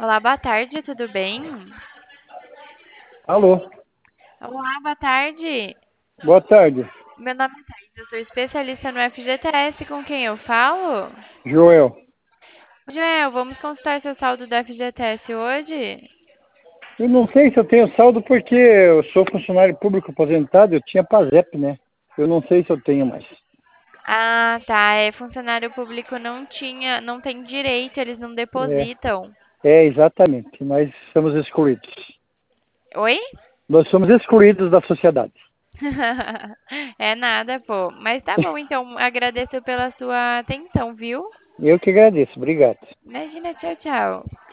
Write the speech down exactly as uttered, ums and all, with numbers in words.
Olá, boa tarde, tudo bem? Alô, Olá, boa tarde. boa tarde, Meu nome é Thais, eu sou especialista no F G T S, com quem eu falo? Joel. Joel, vamos consultar seu saldo do F G T S hoje? Eu não sei se eu tenho saldo porque eu sou funcionário público aposentado, eu tinha PASEP, né? Eu não sei se eu tenho mais. Ah, tá, é funcionário público não tinha, não tem direito, eles não É, depositam. é exatamente, nós somos excluídos. Oi? Nós somos excluídos da sociedade. É nada, pô. Mas tá bom, então, agradeço pela sua atenção, viu? Eu que agradeço, obrigado. Imagina, tchau, tchau.